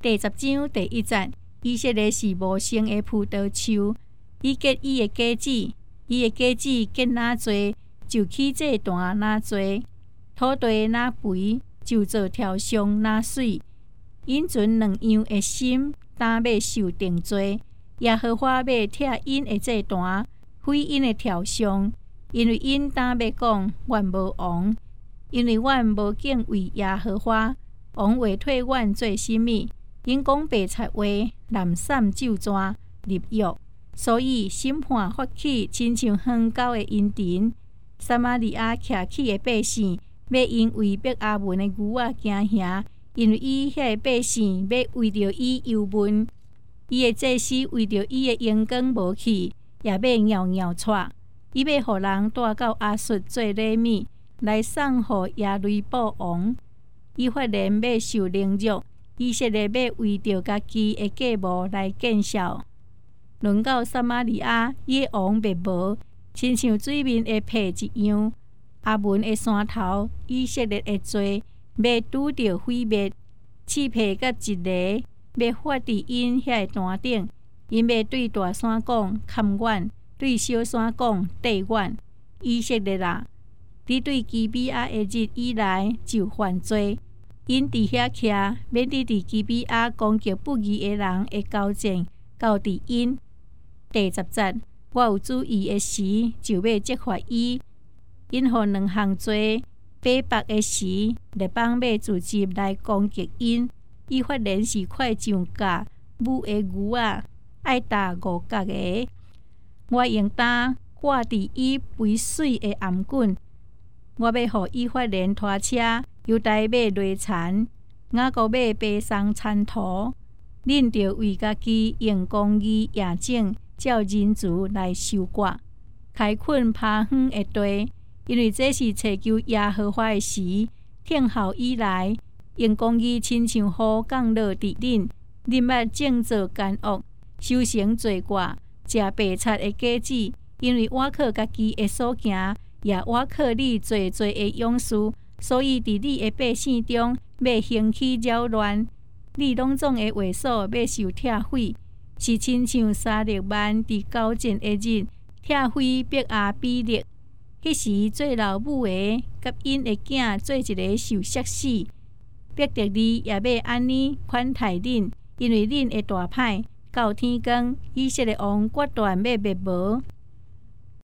第10章第1节，以色列是无生的葡萄树，伊结伊的果子，伊的果子结哪多，就起这段哪多，土地哪肥，就做条上哪水。因存2样的心，担要受定罪。耶和华要拆因的这段，毁因的条上，因为因担要讲，阮无王，因为阮无敬畏耶和华，王话替阮做甚物？因讲白贼话，滥散咒詛，立约，所以审判发起，亲像远高的阴沉。撒玛利亚徛起的百姓，要因为伯亚文的牛仔惊吓，因为伊遐个百姓要为着伊忧闷。伊的祭司为着伊的阳光无去，也要袅袅喘。伊要互人带到亚述做礼物，来送互亚雷布王。以法莲要受凌辱，以色列要为着家己的计谋来见笑。论到撒玛利亚，伊的王灭无，亲像水面的皮一样。阿文的山头，以色列的罪，要拄着毁灭，刺皮甲一个，要发伫因遐个单顶。因要对大山讲堪阮，对小山讲缀阮。以色列啊，你对基比亚的日以来就犯罪。因伫遐徛，免你伫基比亚攻击不义的人的交战，到伫因。第10节，我有注意的时，就要责罚伊。因互2项罪，诽谤的时，列邦要自集来攻击因。以法莲是快上架母的牛仔，爱打5角的。我用担挂伫伊肥水的颔管。我要互以法莲拖车，犹大要累残，雅各要背上残土。恁着为家己用公义验证，照人慈来收割，开垦耙远的地，因为这是祈求耶和华的时，听候以来，用公义亲像雨降落伫恁，恁捌种做奸恶，修成罪过，食白贼的果子，因为我靠家己的所行，也我靠你做的勇士，所以伫你的百姓中要兴起扰乱，你拢总的话所要受拆毁，是亲像300万伫交战的日，拆毁伯亚比勒。迄时做老母的，甲因的囝做一个受杀死。伯特利也要安尼款待恁，因为恁的大歹到天光，以色列王决断要灭无。